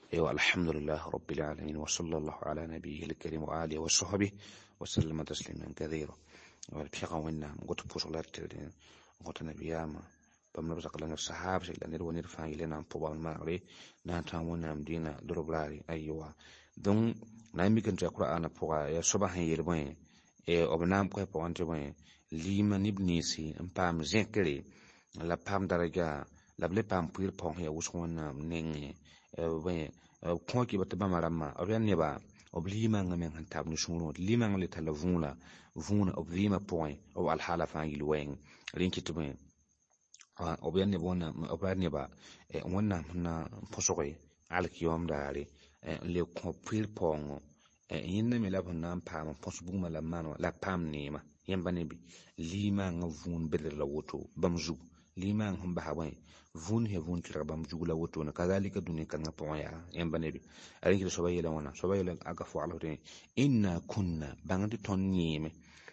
أيوة، الحمد لله رب العالمين، وصلى الله على نبيه الكريم وآله وصحبه وسلم تسليما كثيرا. والبيغا ونا قلت بوصلار تلين قلت نبياما بمنبزق لنا الصحابة إلا نرو نرفع إلينا بوبا المغري نانتامونا مدينة دروبلاري. أيوة دون نامي كنت أقرأ أنا بوغا يا صباح يربوين أبنام كوي بوغان تبوين ليما نبنيسي مبام زنكري la pam daraja la ble pam puir pong ya usona nenge we ko ki bat ba marama obian ne ba oblima ngamen han tab no sunu lima ngale tala vuna oblima point o al hala fa yil wen rinki to ben obian ne bona obian ne ba wonna na posoy al kiyom dare le ko puir pong yinna me la bona pam posbuma la mano la pam nema yamba ne bi lima ngavun bedel la woto bamzu lima hum bahawai vun he vun tira bam jugula woto na kadhalika dunia kan ngapo ya yamba nebi arin ki sobayela wana sobayela aga fo alawte inna kunna bangati ton nyime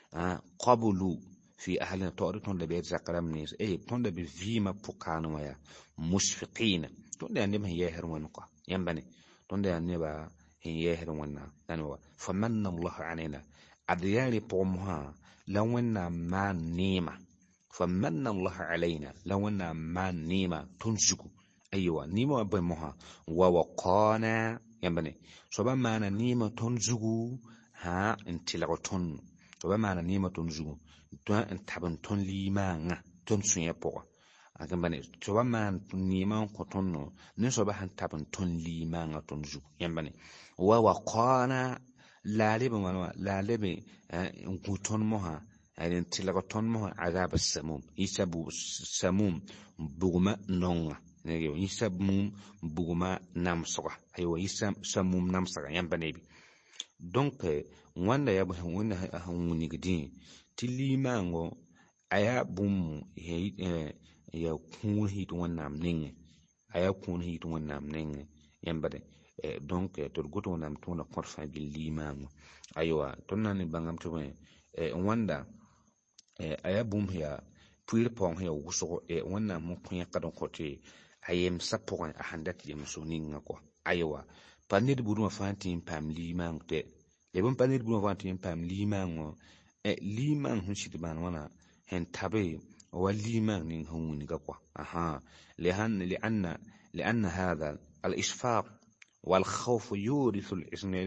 qablu fi ahlina tawri ton da be zakaram nis ton da be vima pukano ya musfiqina ton da ne ya her wan ko yamba ne ton da ne ba hin ya her wanna tanwa famanna allah alaina adiyari pomha lawanna ma nima فمن الله علينا لو أن ما نيمة تنسكو. أيوة نيمة بمها ووقانا ينبني سوبا ما نيمة تنسكو ها انتلاغ تن سوبا ما نيمة تنسكو انتابن تن ليما تنسو يبوا ينبني سوبا ما نيمة كتنو نسوبا انتابن تن ليما تنسكو ينبني ووقانا لا لبي لا لبي نكتن مها أين تلاقتون مه عذاب السموم يسبو سموم بوما نونغ نيجو يسبوم بوما نامسرة أيوة يسم سموم نامسرة ينبنيبي دونك وانا يابو وانا هوني قدين تلي مانغو أيا بوم هي يكون هيت وانا منين أيا كون هيت وانا منين ينبني دونك ترجوت وانا متونا قرفة باللي مانغو أيوة تونا نبغام تونا wanda aya bum ya puir pong ya wuso wana mo kunya kadon kote ayem sapon a handat yem so ninga ko aywa panir buru ma fantin pam limang te le bon panir buru ma fantin pam limang limang hun shit ban wana hen tabe wa limang nin hun ni ga ko aha لأن هذا الإشفاق والخوف يورث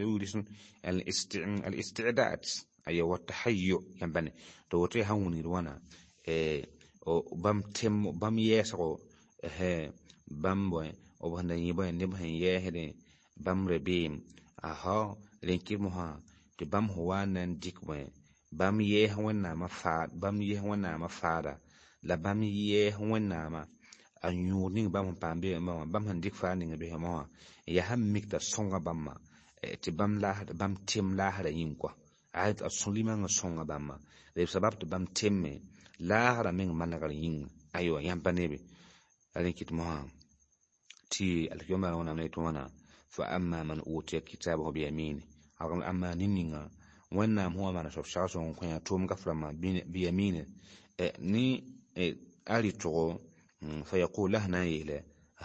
الاستعداد أيوة والتحيؤ ينبني توتي هوني روانا بام تم بام يسرو بام بوي وبهنا يبوي نبهن يهدي بام ربيم لنكير مها تبام هوانا ديك بوي بام يهونا مفاد بام يهونا مفادا لا بام يهونا ما أنيورني بام بامبي ما بام هنديك فانين به ما يهم مكتا سونغا بام تبام لا بام تيم لا هذا ينقوا عاد السليمان سونغا بام لسبب تبام تيم لا هذا من منغر ين أيوة ينبنيبي أليكت مها تي اليوم أنا نيتوانا فأما من أوتي كتابه بيمينه أما نينغا وانا هو ما نشوف شخصون كنا توم كفرما بيمينه ني أري تو فيقول له نايله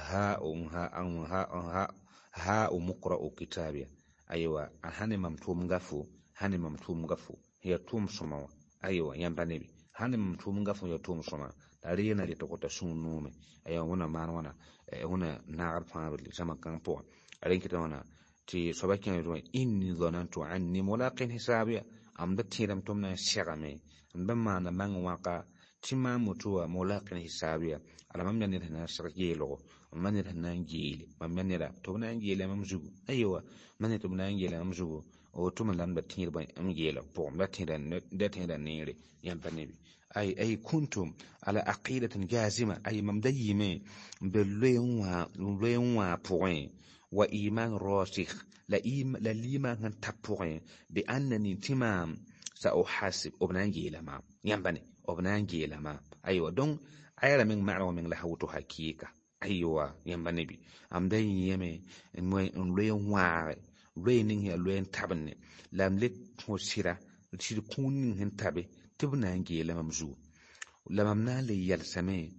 ها مقرأ كتابي أيوة هاني ممتوم غفو هي توم سما أيوة ينبنيبي هاني ممتوم غفو هي توم سما تارينا دي تقول تسون نومي أيوة هنا ما هنا نعرف فاهم زمان كان بوا أرين كده هنا تي سباكين يروي إني ظننت عني ملاق حسابي أم بتيرم تومنا شغمي بما أنا من واقع تما متوا ملاق حسابي على ما من هنا سرجيلو من هنا نجيل من هنا تومنا نجيل ممزوج أيوة من تومنا نجيل ممزوج أو تومنا لان بتير باي نجيل بوم بتير نيري ينبنيبي أي كنتم على عقيدة جازمة أي ممديمة بالليون بوين وإيمان راسخ لإيمان تبوين بأنني تمام سأحاسب أبنانجي لما ينبني أبنانجي لما أيوة دون أيلا من معلوم من لحوته حقيقة أيوة ينبني بي أمدي يمي ليون واري ليون هي ليون تبني لم لك مسيرة تشير كون هن تبي تبنانجي لما مزو لما منالي يلسمي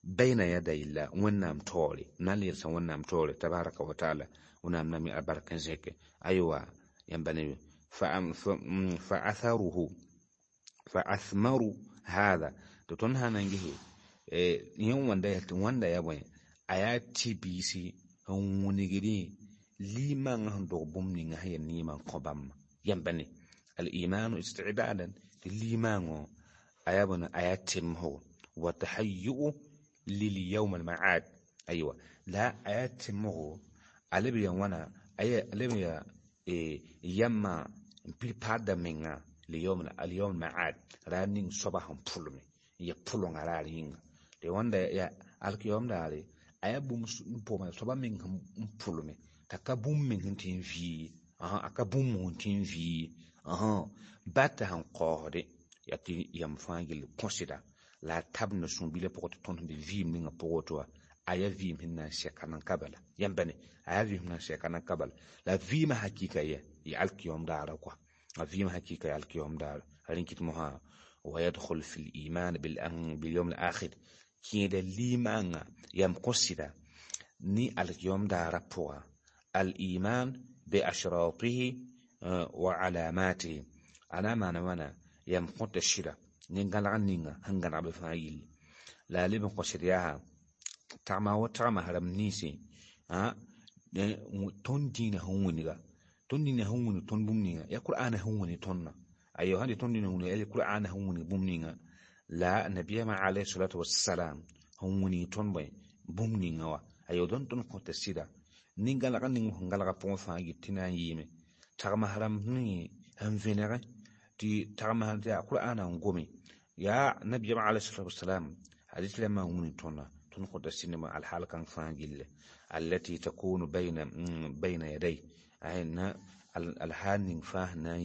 bayna yaday la wannam tore nalir sa wannam tore tabaraka wa taala wannam nami albarkan zeke aywa yambane fa atharuhu fa athmaru hada to ton hanangihi yin wanda ya bai aya tbc wonigiri liman hando bumni ngahay niman qobam yambane al iman isti'dadan liman ayabana ayatimhu wa tahayyu lil yawm al ma'ad aywa la ayatimhu alibiyan wana alibiya yamma pipada menga li yawm al yawm ma'ad ranin sabahum pulmi ya pulon ararin de wanda ya alkiyom dare ayabum poma soba min pulmi takabum min tin vi akabum mun tin vi bata han qode yati yam fangil consider la tabna sun bile pokot ton de vim ninga pokoto aya vim hinna shekanan kabala yambane aya vim hinna shekanan kabala la vima hakika ya alkiyom dara kwa vima hakika ya alkiyom dara rinkit moha wa yadkhul fil iman bil yawm al akhir kida limanga yam consider ni alkiyom dara poa al iman bi ashratihi wa alamatihi ana mana yam konta shira ninga ninga hangana be fayil la liban ko shiriya tama haram nisi ton dina hunniga ton dina hunni ton bumninga ya qur'ana hunni tonna ayo handi ton dina hunni ya qur'ana hunni bumninga la nabiyama alayhi salatu wassalam hunni ton boy bumninga wa ayo don ton konta shira ninga la ninga hangala pon fayil tina yime tama haram ni han venere ti tagma ta qur'ana ngome ya nabi alayhi salatu wassalam hadith lama hunitona tun qada sinema al halkan fangil allati takunu bayna yaday ayna al hanin fahna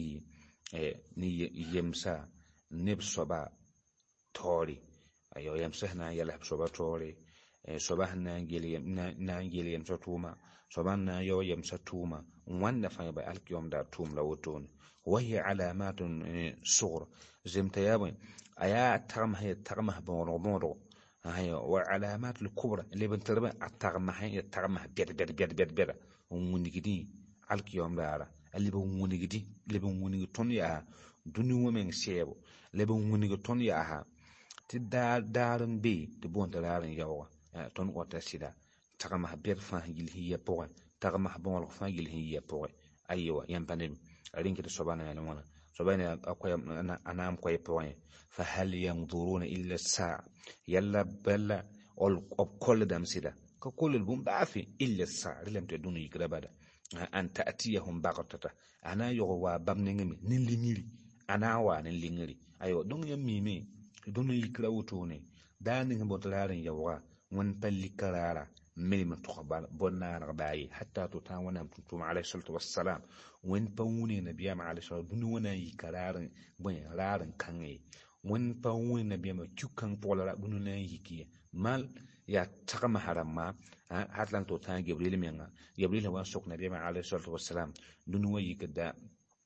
ni yemsa nibsoba tori ayo yemsa na yala soba tori sobahna ngeli na ngeli yemsa tuma sobanna yo yemsa tuma wanda fa ba alkiyom da tum lawton وهي علامات صغرى زمتيابين ايا تغمه بونو هي وعلامات الكبرى اللي بنتربى التغمه بيد ونجدي علك يوم دارا اللي بونجدي تون يا دنيو من سيبو اللي بونجدي تون يا تدارن بي تبون دارن يوا تون وتسيدا تغمه بيد فاهيل هي بوغ تغمه بون فاهيل هي بوغ ايوا يمبانين رينك سبحانه يعني سبحانه أقوى أنا أم قوي بوين فهل ينظرون إلا الساعة يلا بلا كل دم سيدا كل البوم بعفي إلا الساعة لم تدون يقربدا أن تأتيهم بغتة أنا يغوا بمنعمي نلينيري أنا وان نلينيري أيوة دون يميمي دون يقراوتوني دانين بطلارين يغوا من بلي كرارا ملم تخبر بنا رباي حتى تتاونا كنتم عليه الصلاة والسلام وين باوني نبي عليه الصلاة بنونا يكرار بين رارن كاني وين باوني نبي ما تشكن بولا بنونا يكيه مال يا تكما حرام هاتلان توتان جبريل هو سوق نبي عليه الصلاة والسلام دنوا يكدا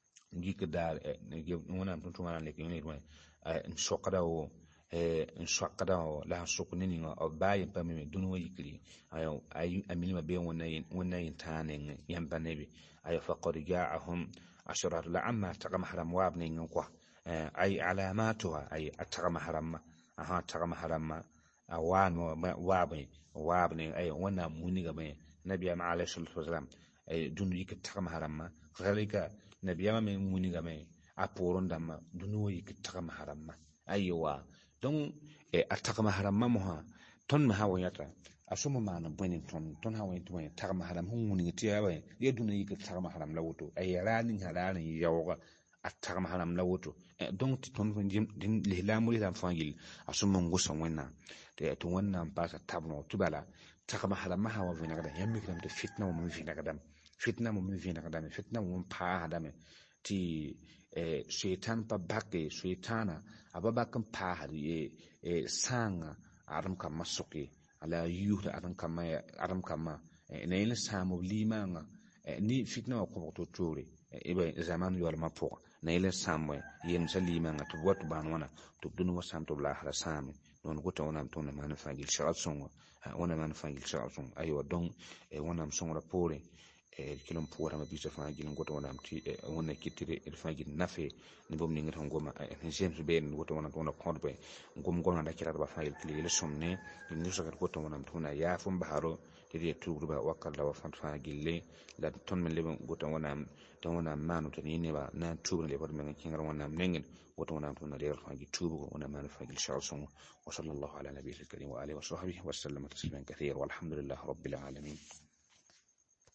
ونا كنتم على لكن إن شقرا ان شقدا لا سوقنين او باي بامي دونو يكلي اي امين ما بين ونين تانين يمبنبي اي فقد جاءهم اشرار لعما تقم حرم وابنين نكو اي علاماتها اي اتقم حرم تقم حرم اوان وابنين اي ونا مونيغا بين نبي ما عليه الصلاه والسلام اي دونو يك تقم حرم غليك نبي ما مونيغا بين اپورون دم دونو يك تقم حرم ايوا donc atakama haram mamoha ton ma hawayata asuma mana bonin ton hawayta bonin takama haram hunguni tiyawa yeduna yika takama haram lawto ayarani harani yawga atakama haram lawto donc ton din lihlamu lilam fangil asuma ngusan wenna to wannan pasa tabno tubala takama haram ma hawa vina kada yammi kam de fitna mo vina kada fitna mo pa hadame ti shaitan pa bakke shaitana ababakan pa hadi sanga adam kama soki ala yuhda adam kama nayla samu limanga ni fitna ko to tore ibe zaman yol mapo nayla samu yem salimanga to wat ban wana to dunu wasam to la hala sami non gota wonam tona man fangil shalson wona man fangil shalson aywa donc wonam songra pore kilom puwara ma bisa fangil gota wonam ti wona kitire fangil nafe ni bom ni ngata ngoma james ben gota wonam tona kodbe ngom gona da kira ba fangil kili somne ni so gota wonam tona ya fum baharo tiri turuba wakalla wa fangil la ton men leben gota wonam ton wonam manu to ni ne ba na turuba le ba men kingar wonam nengen gota wonam tona le fangil turuba wona man fangil shalson وصلى الله على نبيه الكريم وآله وصحبه وسلم تسليما كثيرا والحمد لله رب العالمين.